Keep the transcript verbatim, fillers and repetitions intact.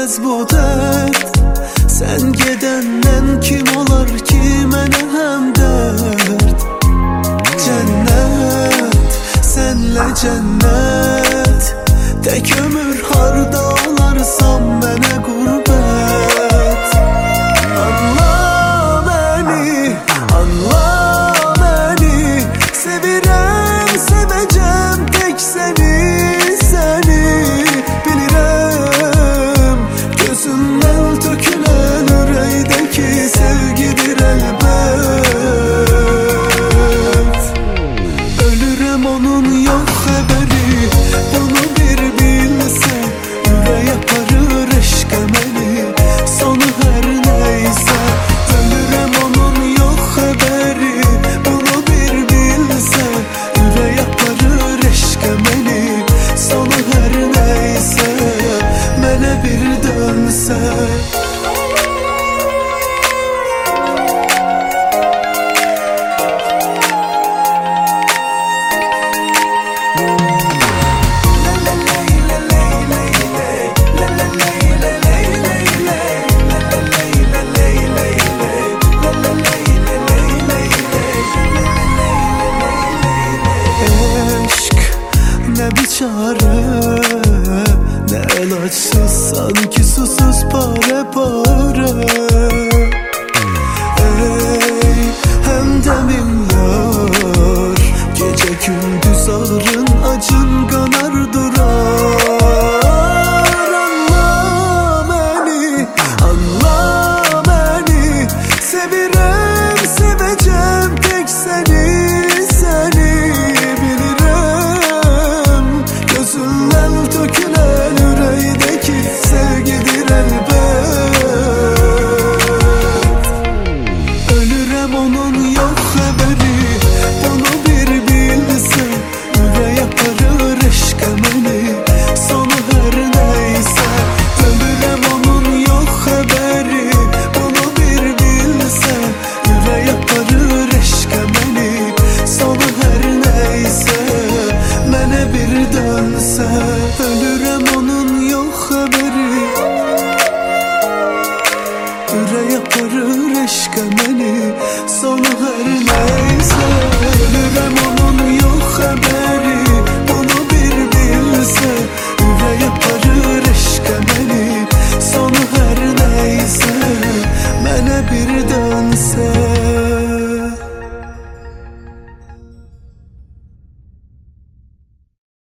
bitmez bu dert. Sen gedenden kim olar ki mənə hem dert. Cennet, senle cennet. Tek ömür harda olarsam mənə gurbet. Anla beni, anla beni. Sevirem, seveceğim tek seni, seni. Bilirim gözünden tökülen yüreğdeki sevgidir elbet. Ölürüm onun yok haberi, bunu bir bilse. Ürey yaparır eşk emeli, sonu her neyse. Ölürüm onun yok haberi, bunu bir bilse. Ürey yaparır eşk emeli, sonu her neyse. Mənə bir dönse. Ne biçare, ne ilaçsız, sanki susuz pare pare. Ey hemdemim yar, gece gündüz ağrın acın kanar durar. Anla beni, anla beni. Sevirem, seveceğim tek seni, seni. Gözünden tökülen yüreğdeki sevgidir elbet. Ölürem onun yok haberi, bunu bir bilse. Ürey yaparır eşk emeli, sonu her neyse. Ölürem onun yok haberi, bunu bir bilse. Ürey yaparır eşk emeli, sonu her neyse. Mənə bir dönse. Ölürem onun yok haberi, ürey yaparır eşk emeli, sonu her neyse. Ölürem onun yok haberi, bunu bir bilse. Ürey yaparır eşk emeli, sonu her neyse. Mənə bir dönse.